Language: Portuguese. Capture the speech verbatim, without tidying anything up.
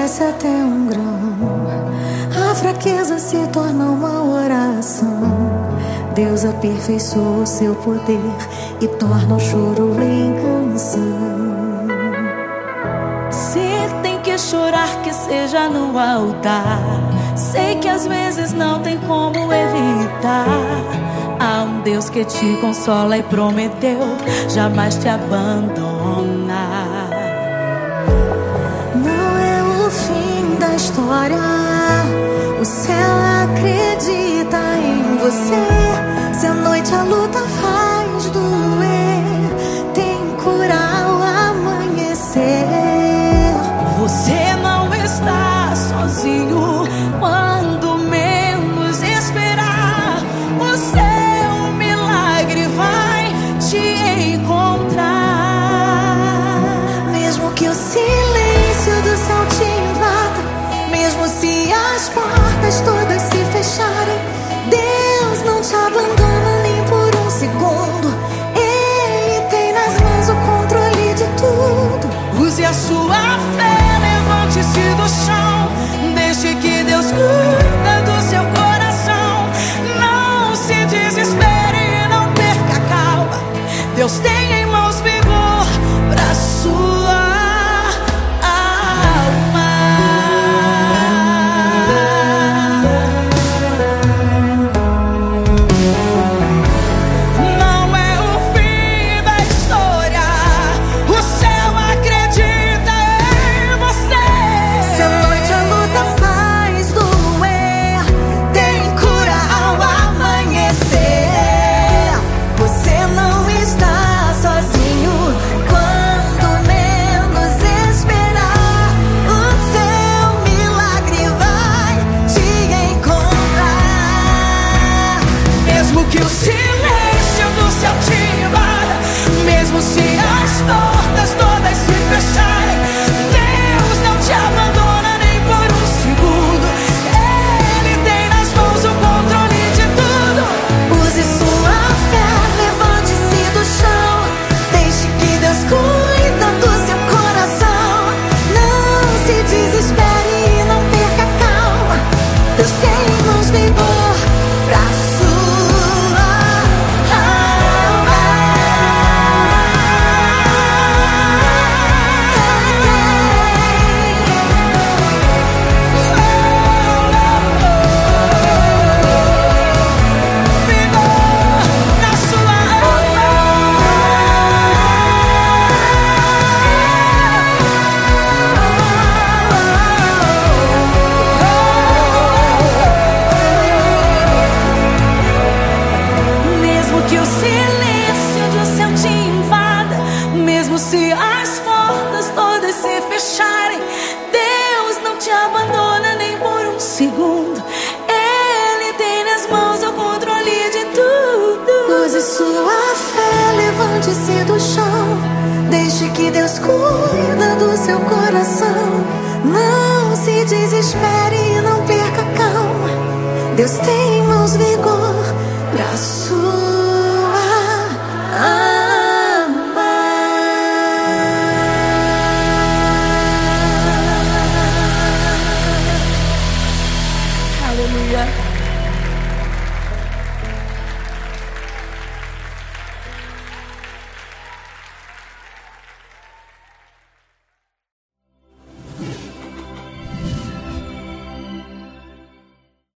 parece até um grão, a fraqueza se torna uma oração. Deus aperfeiçoa o seu poder e torna o choro em canção. Se tem que chorar, que seja no altar. Sei que às vezes não tem como evitar. Há um Deus que te consola e prometeu jamais te abandonar. Não é o fim da história, o céu acredita em você. Se à noite a luta faz doer, tem cura ao amanhecer. Você não está sozinho quando menos esperar. O seu milagre vai te encontrar. Mesmo que o silêncio do céu te invada, mesmo se as portas todas se fecharem, Deus não te abandona nem por um segundo. Ele tem nas mãos o controle de tudo. Use a sua fé, levante-se do chão, deixe que Deus cuida do seu coração. Não se desespere e não perca a calma. Deus tem em mãos vigor pra sua alma. Não é o fim da história, o céu acredita em você. Se à noite a luta faz doer, tem cura ao amanhecer. Você não está sozinho quando menos esperar. O seu milagre vai te encontrar. Mesmo que o silêncio do céu te invada, mesmo se as portas todas se fecharem, Deus não te abandona nem por um segundo. Ele tem nas mãos o controle de tudo. Use sua fé, levante-se do chão, deixe que Deus cuida do seu coração. Não se desespere e não perca a calma. Deus tem em mãos vigor pra sua alma. Vigor na sua Mesmo que o silêncio do céu te invada, mesmo se as portas todas se fecharem, Deus não te abandona nem por um segundo. Ele tem nas mãos o controle de tudo. Use sua fé, levante-se do chão, deixe que Deus cuida do seu coração. Não se desespere e não perca a calma. Deus tem em mãos vigor pra sua